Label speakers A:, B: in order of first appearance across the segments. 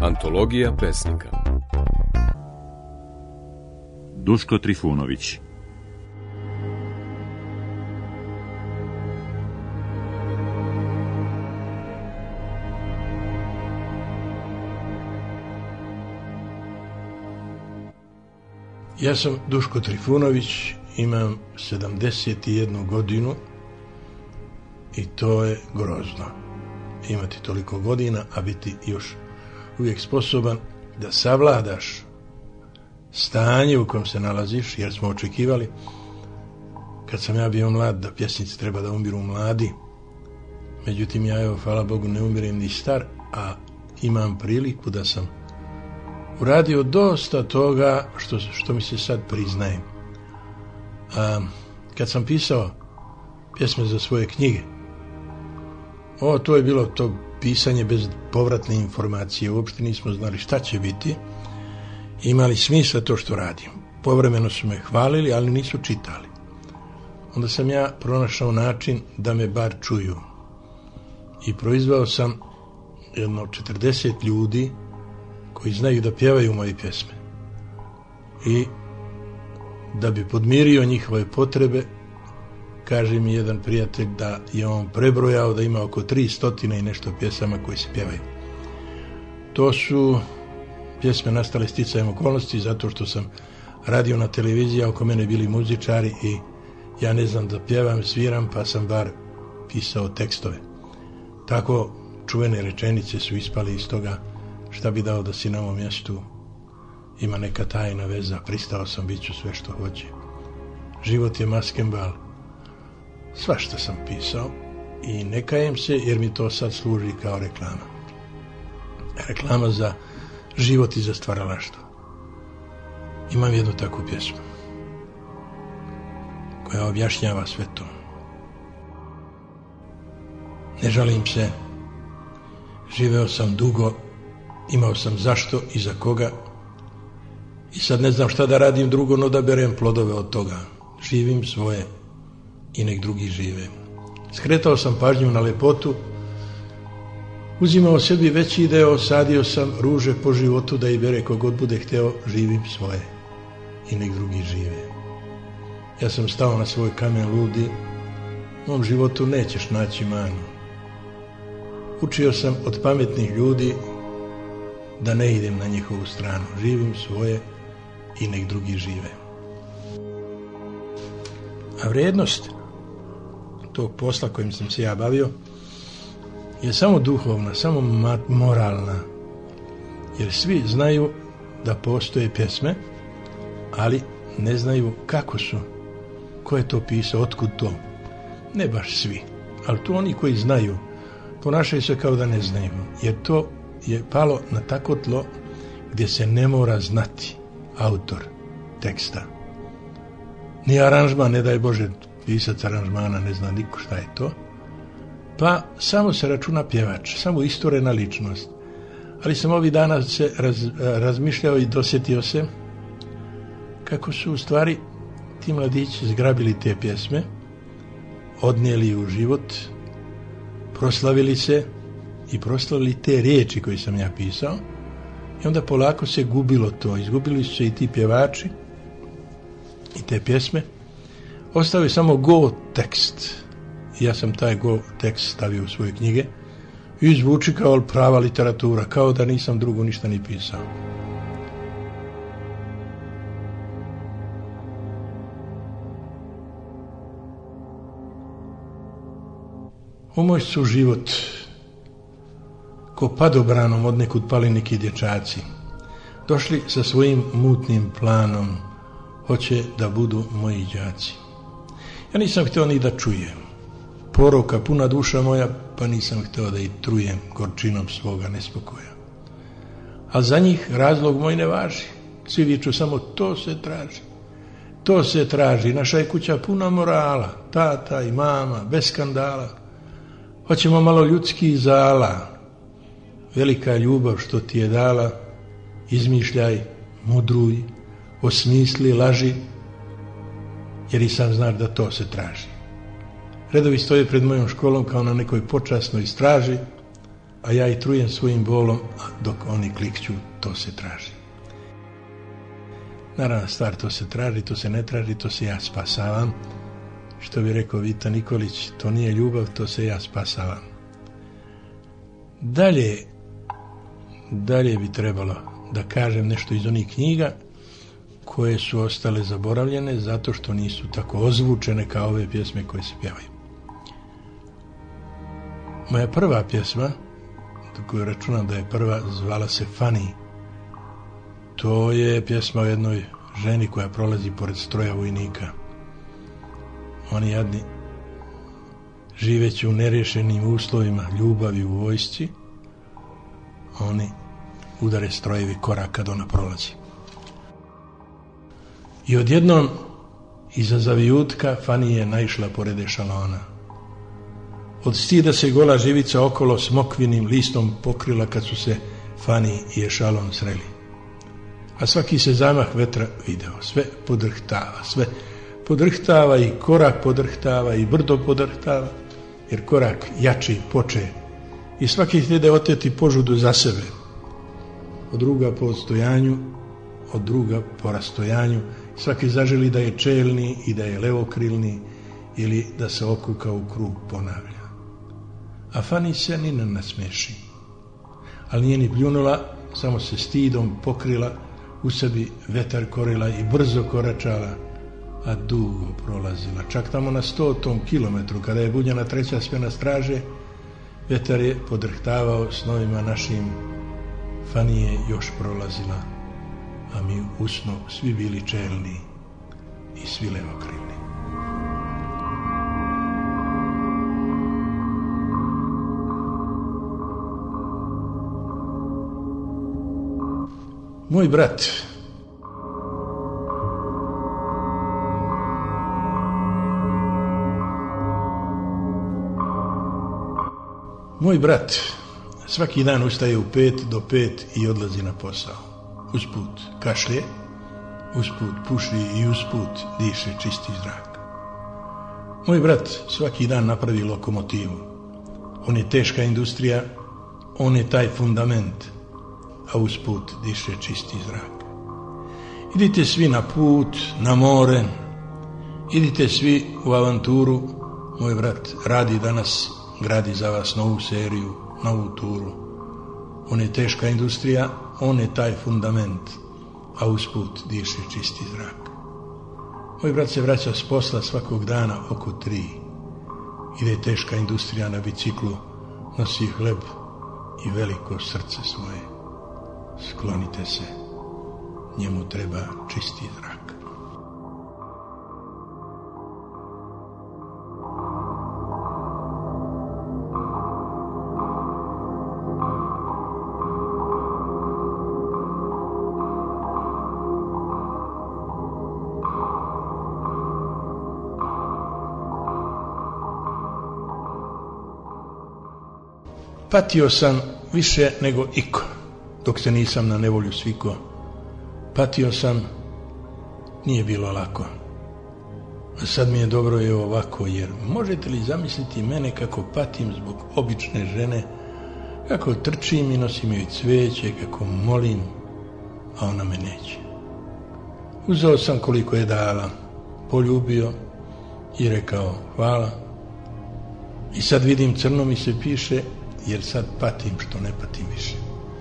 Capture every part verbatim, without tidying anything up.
A: Antologija pesnika.
B: Duško Trifunović.
C: Ja sam Duško Trifunović, imam sedamdeset jednu godinu i to je grozno. Imati toliko godina, a biti još uvijek sposoban da savladaš stanje u kojem se nalaziš, jer smo očekivali, kad sam ja bio mlad, da pjesnici treba da umiru mladi. Međutim, ja, evo, hvala Bogu, ne umirem ni star, a imam priliku da sam uradio dosta toga što, što mi se sad priznaje. A, kad sam pisao pjesme za svoje knjige, o, to je bilo to pisanje bez povratne informacije, uopšte nismo znali šta će biti, imali smisla to što radim. Povremeno su me hvalili, ali nisu čitali. Onda sam ja pronašao način da me bar čuju. I proizvao sam jedno četrdeset ljudi koji znaju da pjevaju moje pjesme. I da bi podmirio njihove potrebe, kaže mi jedan prijatelj da je on prebrojao da ima oko tri stotine i nešto pjesama koje se pjevaju. To su pjesme nastale sticajem okolnosti zato što sam radio na televiziji, a oko mene bili muzičari i ja ne znam da pjevam, sviram, pa sam bar pisao tekstove. Tako čuvene rečenice su ispali iz toga: šta bi dao da si na ovom mjestu, ima neka tajna veza, pristao sam, bit ću sve što hoće, život je maskembal. Svašta sam pisao i ne kajem se, jer mi to sad služi kao reklama. Reklama za život i za stvaralaštvo. Imam jednu takvu pjesmu koja objašnjava sve to. Ne žalim se, živeo sam dugo, imao sam zašto i za koga i sad ne znam šta da radim drugo, no da berem plodove od toga. Živim svoje i nek drugi žive. Skretao sam pažnju na lepotu, uzimao sebi veći deo, sadio sam ruže po životu da i bere kogod bude hteo. Živim svoje i nek drugi žive. Ja sam stao na svoj kamen ludi, u mom životu nećeš naći manu. Učio sam od pametnih ljudi da ne idem na njihovu stranu. Živim svoje i nek drugi žive. A vrijednost tog posla kojim sam se ja bavio je samo duhovna, samo moralna. Jer svi znaju da postoje pjesme, ali ne znaju kako su, ko je to pisao, otkud to. Ne baš svi, ali to oni koji znaju ponašaju se kao da ne znaju, jer to je palo na tako tlo gdje se ne mora znati autor teksta. Ni aranžman, ne daj Bože, pisac aranžmana ne zna niko šta je to. Pa samo se računa pjevač, samo istorena ličnost. Ali sam ovih dana se raz, razmišljao i dosjetio se kako su u stvari ti mladići zgrabili te pjesme, odnijeli u život, proslavili se i proslavili te riječi koje sam ja pisao, i onda polako se gubilo to. Izgubili su se i ti pjevači i te pjesme. Ostao je samo go tekst. I ja sam taj go tekst stavio u svoje knjige i zvuči kao prava literatura, kao da nisam drugo ništa ni pisao. U moj su život ko padobranom od nekud pali neki dječaci. Došli sa svojim mutnim planom, hoće da budu moji đaci. Ja nisam htio ni da čujem poroka puna duša moja, pa nisam htio da i trujem gorčinom svoga nespokoja. A za njih razlog moj ne važi. Svi viču samo to se traži. To se traži. Naša je kuća puna morala, tata i mama, bez skandala. Hoćemo malo ljudskih zala. Velika ljubav što ti je dala, izmišljaj, mudruj, osmisli, laži, jer i sam znaš da to se traži. Redovi stoje pred mojom školom kao na nekoj počasnoj straži, a ja i trujem svojim bolom, a dok oni klikću, to se traži. Naravno, stvar, to se traži, to se ne traži, to se ja spasavam. Što bi rekao Vita Nikolić, to nije ljubav, to se ja spasavam. Dalje, dalje bi trebalo da kažem nešto iz onih knjiga koje su ostale zaboravljene zato što nisu tako ozvučene kao ove pjesme koje se pjevaju. Moja prva pjesma, koju računam da je prva, zvala se Fanny. To je pjesma o jednoj ženi koja prolazi pored stroja vojnika. Oni jadni, živeći u nerješenim uslovima ljubavi u vojsci, oni udare strojevi korak kad ona prolazi. I odjednom, iza zavijutka, Fanny je naišla pored ešalona. Od stida se gola živica okolo smokvinim listom pokrila kad su se Fanny i ešalon sreli. A svaki se zamah vetra video, sve podrhtava, sve podrhtava i korak podrhtava i brdo podrhtava, jer korak jači poče i svaki htjede oteti požudu za sebe. Od druga po odstojanju, od druga po rastojanju, svaki zaželi da je čelni i da je levokrilni ili da se okuka u krug ponavlja. A Fanny se ni ne nasmeši, ali nije ni pljunula, samo se stidom pokrila, u sebi vetar korila i brzo koračala, a dugo prolazila. Čak tamo na stotom kilometru, kada je budjena treća smjena straže, vetar je podrhtavao snovima našim. Fanny je još prolazila, a mi u snu svi bili čelni i svi levokrilni. Moj brat. Moj brat svaki dan ustaje u pet do pet i odlazi na posao. Usput kašlje, usput puši i usput diše čisti zrak. Moj brat svaki dan napravi lokomotivu. On je teška industrija, on je taj fundament, a usput diše čisti zrak. Idite svi na put, na more, idite svi u avanturu. Moj brat radi danas, gradi za vas novu seriju, novu turu. On je teška industrija, on je taj fundament, a usput diše čisti zrak. Moj brat se vraća s posla svakog dana oko tri. Ide teška industrija na biciklu, nosi hleb i veliko srce svoje. Sklonite se, njemu treba čisti zrak. Patio sam više nego iko, dok se nisam na nevolju sviko. Patio sam, nije bilo lako. A sad mi je dobro je ovako, jer možete li zamisliti mene kako patim zbog obične žene, kako trčim i nosim joj cvijeće, kako molim, a ona me neće. Uzeo sam koliko je dala, poljubio i rekao hvala. I sad vidim crno mi se piše, jer sad patim što ne patim više.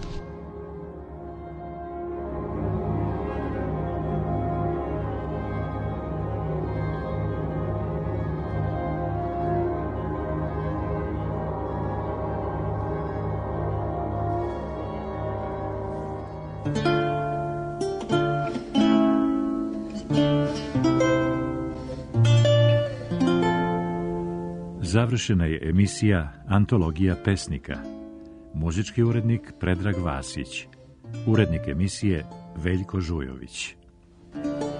B: Završena je emisija Antologija pesnika. Muzički urednik Predrag Vasić. Urednik emisije Veljko Žujović.